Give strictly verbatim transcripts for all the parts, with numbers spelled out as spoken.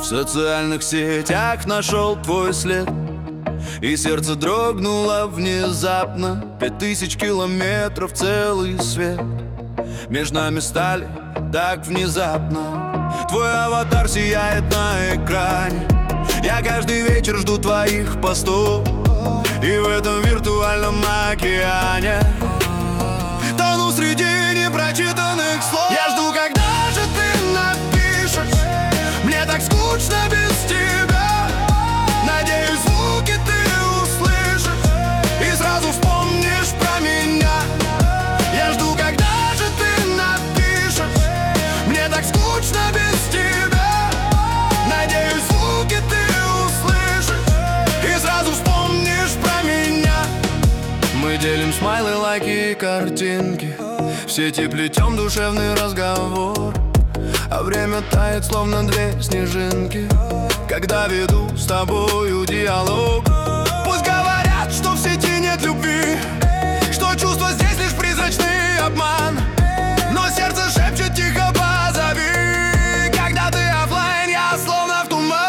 социальных сетях нашел твой след, и сердце дрогнуло внезапно. Пять тысяч километров, целый свет между нами стали так внезапно. Твой аватар сияет на экране, я каждый вечер жду твоих постов, и в этом виртуальном океане тону среди непрочитанных слов. Я жду, когда же ты напишешь, мне так скучно без тебя. Надеюсь, звуки ты услышишь и сразу вспомнишь про меня. Я жду, когда же ты напишешь, мне так скучно без тебя. Надеюсь, звуки ты услышишь и сразу вспомнишь про меня. Мы делим смайлы, лайки и картинки, в сети плетем душевный разговор, а время тает, словно две снежинки, когда веду с тобою диалог. Пусть говорят, что в сети нет любви, что чувства здесь лишь призрачный обман, но сердце шепчет тихо: позови. Когда ты оффлайн, я словно в туман.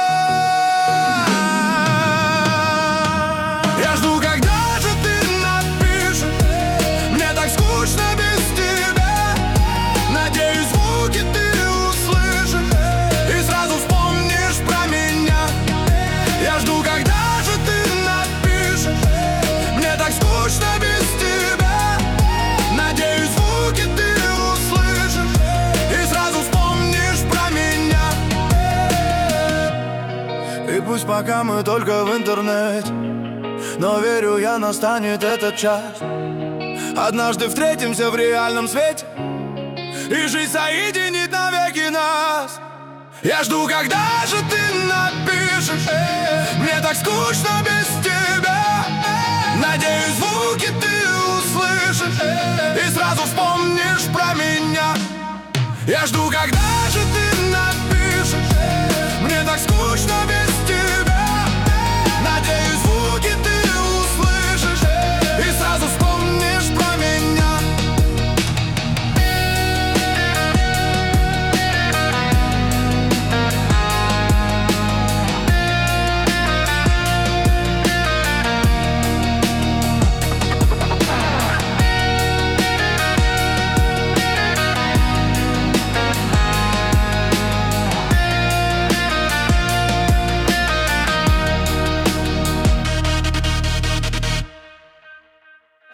Я жду, когда же ты напишешь, мне так скучно без тебя. Надеюсь, звуки ты услышишь и сразу вспомнишь про меня. Я жду, когда же ты напишешь, мне так скучно без тебя. Надеюсь, звуки ты услышишь и сразу вспомнишь про меня. И пусть пока мы только в интернете, но верю я, настанет этот час. Однажды встретимся в реальном свете, и жизнь соединит навеки нас. Я жду, когда же ты напишешь, мне так скучно без тебя. Надеюсь, звуки ты услышишь и сразу вспомнишь про меня. Я жду, когда